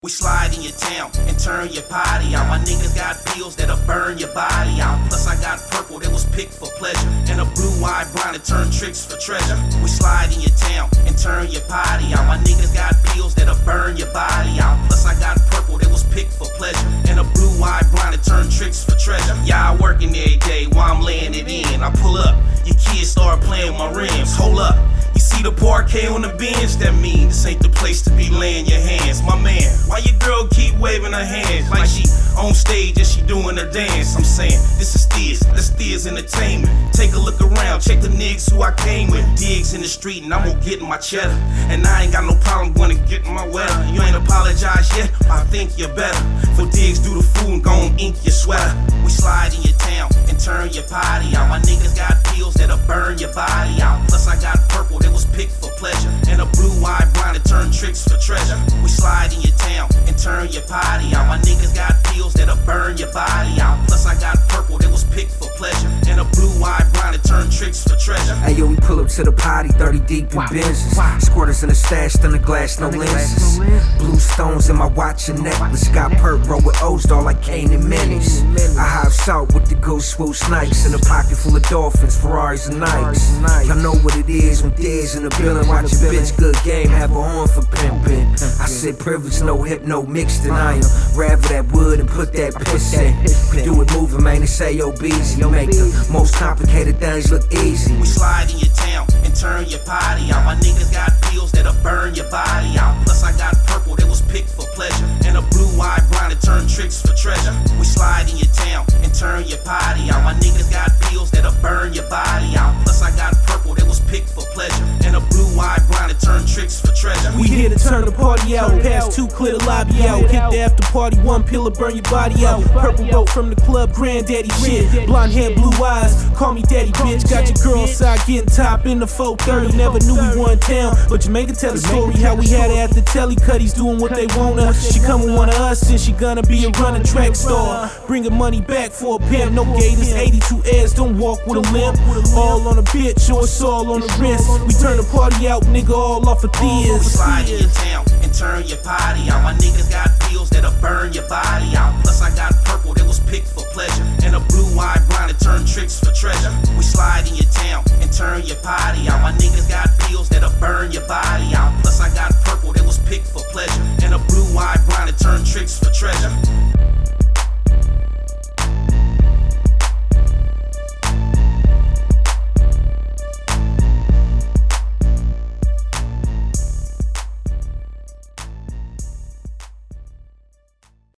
We slide in your town and turn your potty out. My niggas got pills that'll burn your body out. Plus I got purple that was picked for pleasure, and a blue-eyed brown that turn tricks for treasure. We slide in your town and turn your potty out. My niggas got pills that'll burn your body out. Plus I got purple that was picked for pleasure, and a blue-eyed brown that turn tricks for treasure. Y'all working every day while I'm laying it in. I pull up, your kids start playing with my rims. Hold up, you see the parquet on the bench? That mean this ain't the place to be laying your hands. My man, why your girl keep waving her hands like she on stage and she doing her dance? I'm saying, this is Steers, that's Steers Entertainment. Take a look around, check the niggas who I came with. Digs in the street and I'm gonna get in my cheddar, and I ain't got no problem gonna get in my weather. You ain't apologized yet, I think you're better. For digs, do the food and gon' ink your sweater. We slide in your town and turn your potty out. My niggas got pills that'll burn your body out. Plus I got purple that was picked for pleasure, and a blue-eyed brown that turn tricks for treasure. We slide in your town and turn your potty out. My niggas got pills that'll burn your body out. Plus I got purple that was picked for pleasure, and a blue-eyed brown that turn tricks for treasure. Hey yo, we pull up to the potty, 30 deep in Benzes. Squirters in the stash, in the glass, no lenses. Blue stones in my watch and necklace. Got perp, roll with O's, dog like Kane and Menace. I have salt with the goose swoop snipes, in a pocket full of dolphins, Ferraris and Nikes. Y'all know what it is when Diz in the building. Watch a bitch, good game, have a horn for pimpin'. I said privilege, no hip, no mixed, and I am rather that wood and put that piss in. We do it moving, man, they say yo busy. You make the most complicated things look easy. We slide in your town and turn your potty out. My niggas got pills that'll burn your body out. Plus I got purple that was picked for pleasure, and a blue-eyed brown that turn tricks for treasure. We slide in your town and turn your potty out. My niggas got pills that'll burn your body out. Plus I got purple that was picked for pleasure, and a blue-eyed brown that turn tricks for treasure. We here to turn the party out, pass 2, clear the lobby out. Hit the after party, 1 pill to burn your body out. Purple boat from the club, granddaddy shit. Blonde hair, blue eyes, call me daddy bitch. Got your girl side getting top in the 430. Never knew we won town, but Jamaica tell the story how we had her at the telly. Cuddies doing what they want her. She come with one of us and she gonna be a running track star. Bring her money back for a pimp. No gators, 82 airs, don't walk with a limp. All on a bitch or it's all on the wrist. We turn the party out, nigga, all off of Theas. Slide in your town and turn your potty out. My niggas got pills that'll burn your body out. Plus I got purple that was picked for pleasure, and a blue-eyed brown that turn tricks for treasure. We slide in your town and turn your potty out. My niggas got pills that'll burn your body out. Plus I got purple that was picked for pleasure, and a blue-eyed brown that turn tricks for treasure.